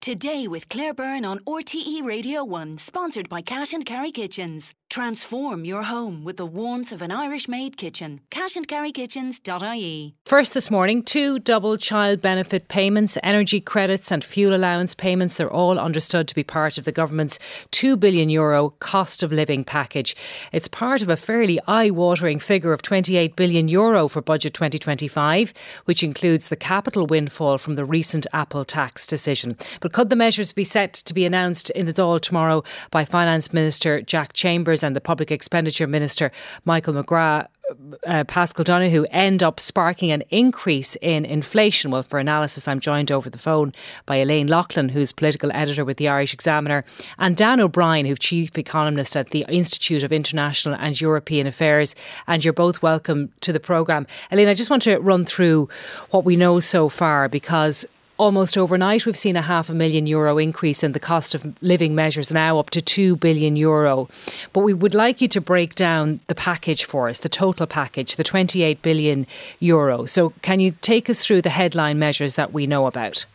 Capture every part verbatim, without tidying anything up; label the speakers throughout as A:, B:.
A: Today with Claire Byrne on R T E Radio one, sponsored by Cash and Carry Kitchens. Transform your home with the warmth of an Irish-made kitchen. cash and carry kitchens dot I E.
B: First this morning, two double child benefit payments, energy credits and fuel allowance payments. They're all understood to be part of the government's two billion euro cost of living package. It's part of a fairly eye-watering figure of twenty-eight billion euro for budget twenty twenty-five, which includes the capital windfall from the recent Apple tax decision. But could the measures be set to be announced in the Dáil tomorrow by Finance Minister Jack Chambers and the Public Expenditure Minister Michael McGrath, uh, Paschal Donohoe, end up sparking an increase in inflation? Well, for analysis, I'm joined over the phone by Elaine Loughlin, who's political editor with the Irish Examiner, and Dan O'Brien, who's chief economist at the Institute of International and European Affairs. And you're both welcome to the programme. Elaine, I just want to run through what we know so far, because almost overnight, we've seen a half a million euro increase in the cost of living measures, now up to two billion euro. But we would like you to break down the package for us, the total package, the twenty-eight billion euro. So can you take us through the headline measures that we know about?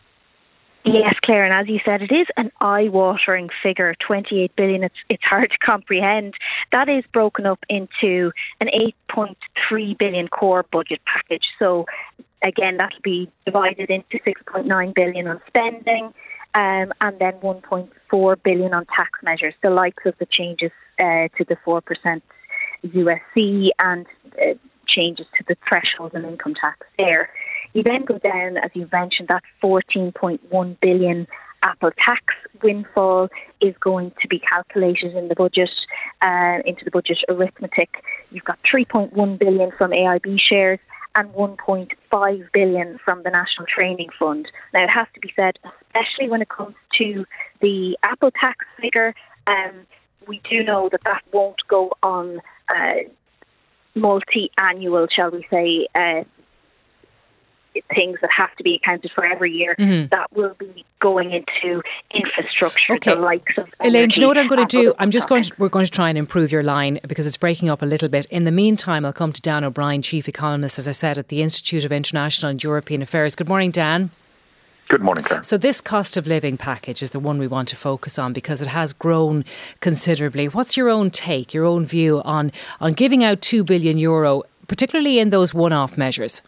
C: Yes, Claire, and as you said, it is an eye-watering figure, twenty-eight billion. It's it's hard to comprehend. That is broken up into an eight point three billion core budget package. So again, that'll be divided into six point nine billion on spending, um, and then one point four billion on tax measures, the likes of the changes uh, to the four percent U S C and uh, changes to the threshold and income tax there. You then go down, as you mentioned, that fourteen point one billion Apple tax windfall is going to be calculated in the budget, uh, into the budget arithmetic. You've got three point one billion from A I B shares and one point five billion from the National Training Fund. Now, it has to be said, especially when it comes to the Apple tax figure, um, we do know that that won't go on uh, multi-annual, shall we say, uh, things that have to be accounted for every year. Mm-hmm. That will be going into infrastructure,
B: okay.
C: The likes of
B: Elaine, do you know what I'm going to do? I'm just going to, we're going to try and improve your line because it's breaking up a little bit. In the meantime, I'll come to Dan O'Brien, chief economist, as I said, at the Institute of International and European Affairs. Good morning, Dan.
D: Good morning, Claire.
B: So this cost of living package is the one we want to focus on because it has grown considerably. What's your own take, your own view on, on giving out two billion euro, particularly in those one-off measures?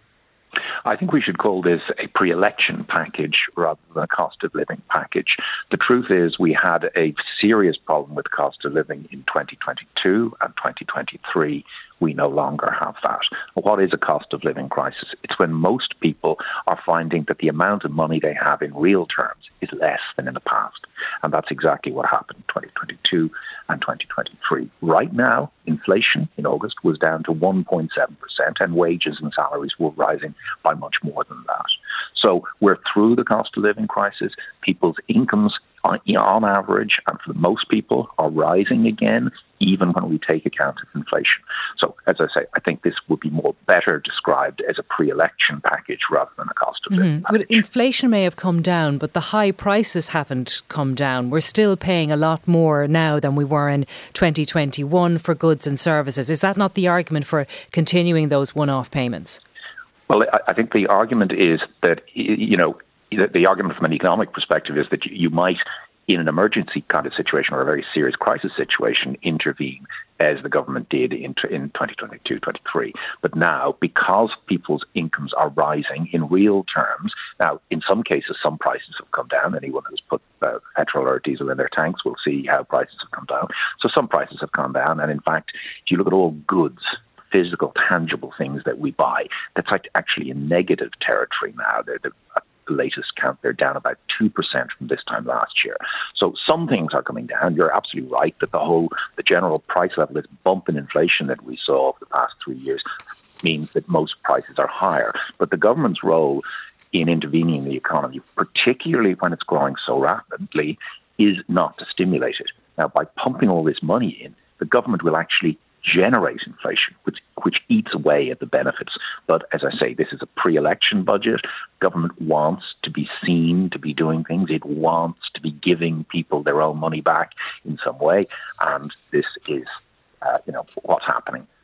D: I think we should call this a pre-election package rather than a cost of living package. The truth is we had a serious problem with cost of living in twenty twenty-two and twenty twenty-three. We no longer have that. What is a cost of living crisis? It's when most people are finding that the amount of money they have in real terms is less than in the past. And that's exactly what happened in twenty twenty-two and twenty twenty-three. Right now, inflation in August was down to one point seven percent and wages and salaries were rising by much more than that. So we're through the cost of living crisis. People's incomes on, on average, and for most people, are rising again, even when we take account of inflation. So, as I say, I think this would be more better described as a pre-election package rather than a cost of living
B: mm-hmm. package. But inflation may have come down, but the high prices haven't come down. We're still paying a lot more now than we were in twenty twenty-one for goods and services. Is that not the argument for continuing those one-off payments?
D: Well, I think the argument is that, you know, the argument from an economic perspective is that you might, in an emergency kind of situation or a very serious crisis situation, intervene as the government did in in twenty twenty-two twenty-three. But now, because people's incomes are rising in real terms, now, in some cases, some prices have come down. Anyone who's put uh, petrol or diesel in their tanks will see how prices have come down. So some prices have come down. And in fact, if you look at all goods, physical, tangible things that we buy, that's like actually in negative territory now. They're the the latest count, they're down about two percent from this time last year. So some things are coming down. You're absolutely right that the whole, the general price level, this bump in inflation that we saw over the past three years means that most prices are higher. But the government's role in intervening in the economy, particularly when it's growing so rapidly, is not to stimulate it. Now, by pumping all this money in, the government will actually generate inflation, which which eats away at the benefits. But as I say, this is a pre-election budget. Government wants to be seen to be doing things. It wants to be giving people their own money back in some way. And this is, uh, you know, what's happening.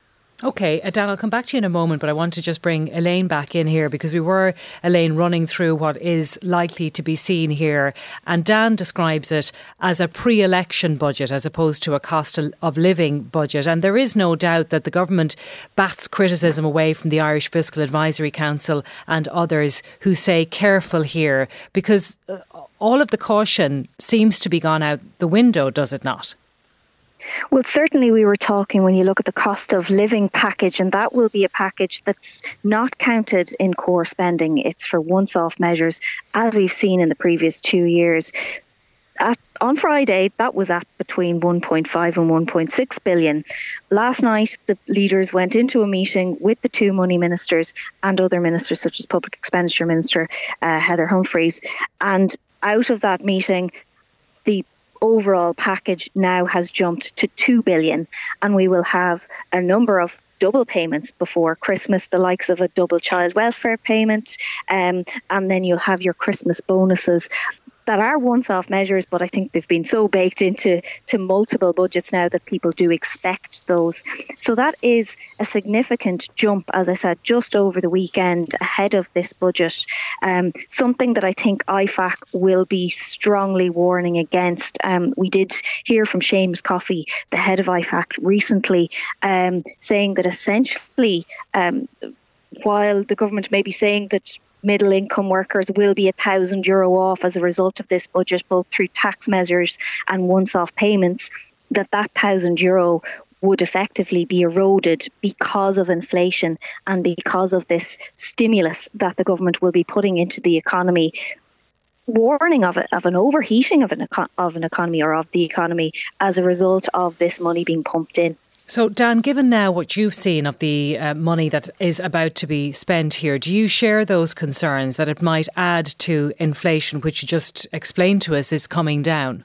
B: OK, uh, Dan, I'll come back to you in a moment, but I want to just bring Elaine back in here because we were, Elaine, running through what is likely to be seen here. And Dan describes it as a pre-election budget as opposed to a cost of living budget. And there is no doubt that the government bats criticism away from the Irish Fiscal Advisory Council and others who say careful here, because uh, all of the caution seems to be gone out the window, does it not?
C: Well, certainly we were talking when you look at the cost of living package, and that will be a package that's not counted in core spending. It's for once-off measures, as we've seen in the previous two years. At, on Friday, that was at between one point five and one point six billion. Last night, the leaders went into a meeting with the two money ministers and other ministers, such as Public Expenditure Minister uh, Heather Humphreys. And out of that meeting, the overall package now has jumped to two billion, and we will have a number of double payments before Christmas, the likes of a double child welfare payment, um, and then you'll have your Christmas bonuses that are once-off measures, but I think they've been so baked into to multiple budgets now that people do expect those. So that is a significant jump, as I said, just over the weekend ahead of this budget. Um, something that I think I F A C will be strongly warning against. Um, we did hear from Seamus Coffey, the head of I F A C, recently, um, saying that essentially, um, while the government may be saying that middle income workers will be a thousand euro off as a result of this budget, both through tax measures and once-off payments, that that thousand euro would effectively be eroded because of inflation and because of this stimulus that the government will be putting into the economy. Warning of, a, of an overheating of an, eco- of an economy or of the economy as a result of this money being pumped in.
B: So, Dan, given now what you've seen of the uh, money that is about to be spent here, do you share those concerns that it might add to inflation, which you just explained to us is coming down?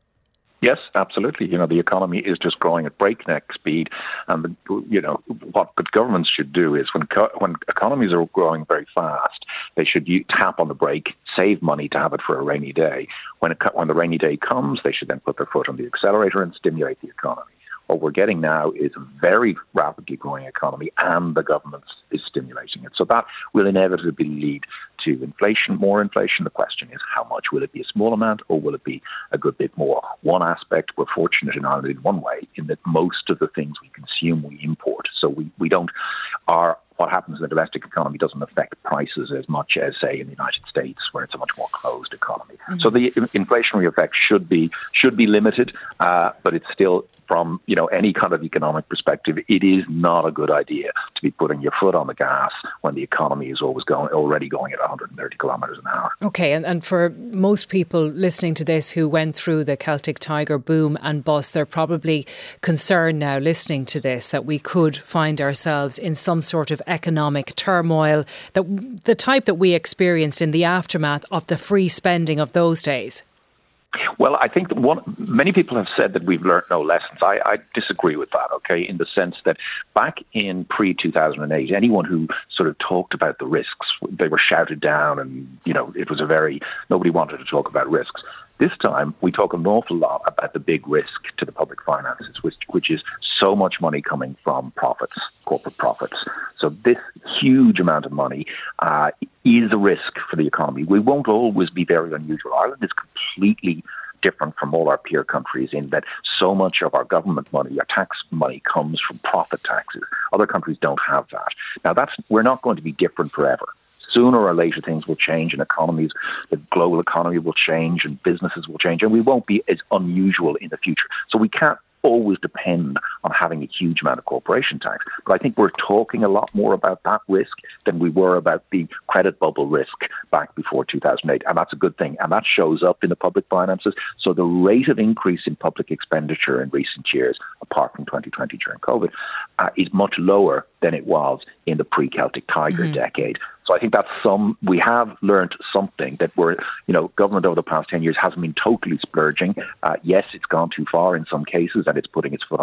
D: Yes, absolutely. You know, the economy is just growing at breakneck speed. And, you know, what good governments should do is when co- when economies are growing very fast, they should use, tap on the brake, save money to have it for a rainy day. When, it, when the rainy day comes, they should then put their foot on the accelerator and stimulate the economy. What we're getting now is a very rapidly growing economy, and the government is stimulating it. So that will inevitably lead to inflation, more inflation. The question is, how much? Will it be a small amount, or will it be a good bit more? One aspect, we're fortunate in Ireland in one way, in that most of the things we consume, we import. So we, we don't, our what happens in the domestic economy doesn't affect prices as much as, say, in the United States, where it's a much more closed economy. Mm-hmm. So the inflationary effect should be should be limited, uh, but it's still, from you know any kind of economic perspective, it is not a good idea to be putting your foot on the gas when the economy is always going already going at one hundred thirty kilometres an hour.
B: Okay, and, and for most people listening to this who went through the Celtic Tiger boom and bust, they're probably concerned now listening to this that we could find ourselves in some sort of economic turmoil, that the type that we experienced in the aftermath of the free spending of those days.
D: Well, I think that one, many people have said that we've learned no lessons. I, I disagree with that, okay, in the sense that back in pre two thousand eight, anyone who sort of talked about the risks, they were shouted down, and, you know, it was a very, nobody wanted to talk about risks. This time, we talk an awful lot about the big risk to the public finances, which, which is so much money coming from profits, corporate profits. So this huge amount of money uh, is a risk for the economy. We won't always be very unusual. Ireland is completely different from all our peer countries in that so much of our government money, our tax money, comes from profit taxes. Other countries don't have that. Now, that's we're not going to be different forever. Sooner or later, things will change, and economies, the global economy will change, and businesses will change, and we won't be as unusual in the future. So we can't always depend on having a huge amount of corporation tax. But I think we're talking a lot more about that risk than we were about the credit bubble risk back before two thousand eight. And that's a good thing. And that shows up in the public finances. So the rate of increase in public expenditure in recent years, apart from twenty twenty during COVID, uh, is much lower than it was in the pre-Celtic Tiger mm-hmm. decade. So I think that's some, we have learned something that we're, you know, government over the past ten years hasn't been totally splurging. Uh, yes, it's gone too far in some cases and it's putting its foot on the gas.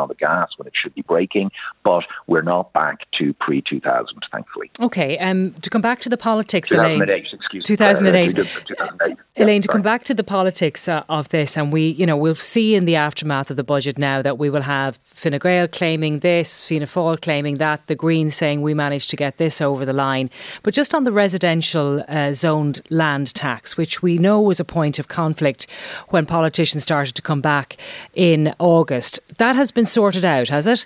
D: that's when it should be breaking. But we're not back to pre two thousand, thankfully.
B: Okay, um, to come back to the politics,
D: two thousand eight,
B: Elaine.
D: excuse me.
B: two thousand eight.
D: Uh, two thousand eight.
B: Elaine,
D: yeah,
B: to come back to the politics uh, of this, and we, you know, we'll see in the aftermath of the budget now that we will have Fine Gael claiming this, Fianna Fáil claiming that, the Greens saying we managed to get this over the line. But just on the residential uh, zoned land tax, which we know was a point of conflict when politicians started to come back in August, that has been sorted out, has it?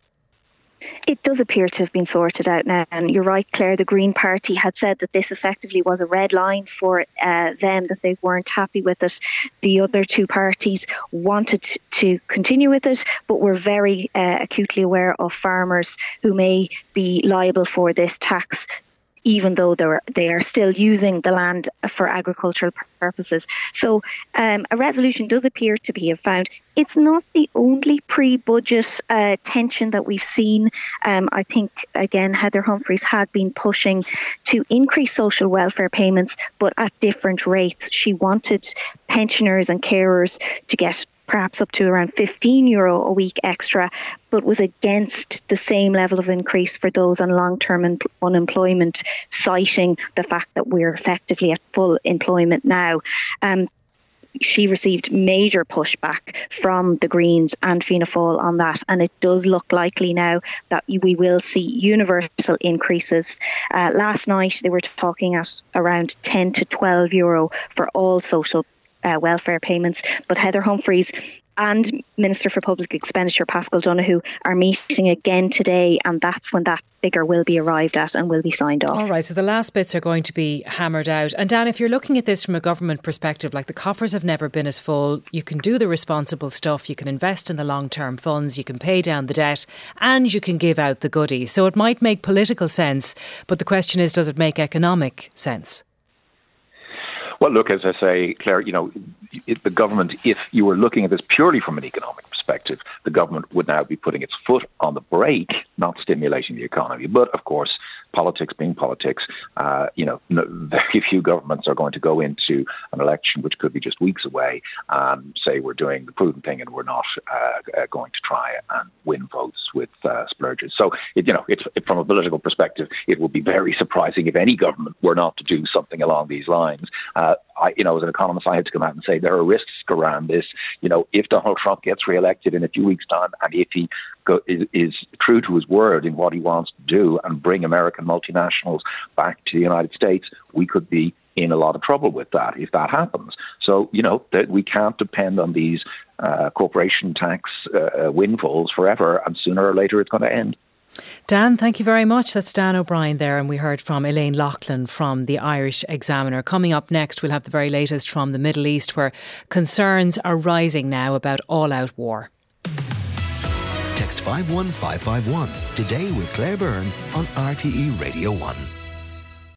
C: It does appear to have been sorted out now. And you're right, Claire, the Green Party had said that this effectively was a red line for uh, them, that they weren't happy with it. The other two parties wanted to continue with it, but were very uh, acutely aware of farmers who may be liable for this tax, even though they're, they are still using the land for agricultural purposes. So um, a resolution does appear to be found. It's not the only pre-budget uh, tension that we've seen. Um, I think, again, Heather Humphreys had been pushing to increase social welfare payments, but at different rates. She wanted pensioners and carers to get perhaps up to around fifteen euro a week extra, but was against the same level of increase for those on long-term un- unemployment, citing the fact that we're effectively at full employment now. Um, she received major pushback from the Greens and Fianna Fáil on that, and it does look likely now that we will see universal increases. Uh, last night they were talking at around ten to twelve euro for all social Uh, welfare payments, but Heather Humphreys and Minister for Public Expenditure Paschal Donohoe are meeting again today, and that's when that figure will be arrived at and will be signed off.
B: All right, so the last bits are going to be hammered out. And Dan, if you're looking at this from a government perspective, like the coffers have never been as full, you can do the responsible stuff, you can invest in the long-term funds, you can pay down the debt, and you can give out the goodies. So it might make political sense, but the question is, does it make economic sense?
D: Well, look, as I say, Claire, you know, it, the government, if you were looking at this purely from an economic perspective, the government would now be putting its foot on the brake, not stimulating the economy. But, of course, politics being politics, uh, you know, no, very few governments are going to go into an election, which could be just weeks away, and say we're doing the prudent thing and we're not uh, uh, going to try and win votes with uh, splurges. So, it, you know, it's, it, from a political perspective, it would be very surprising if any government were not to do something along these lines. Uh, I, you know, as an economist, I had to come out and say there are risks around this. You know, if Donald Trump gets re-elected in a few weeks' time, and if he go, is, is true to his word in what he wants to do and bring American multinationals back to the United States, we could be in a lot of trouble with that if that happens. So, you know, that we can't depend on these uh, corporation tax uh, windfalls forever, and sooner or later it's going to end.
B: Dan, thank you very much. That's Dan O'Brien there, and we heard from Elaine Loughlin from the Irish Examiner. Coming up next, we'll have the very latest from the Middle East, where concerns are rising now about all-out war.
E: Text five one five five one today with Claire Byrne on R T E Radio one.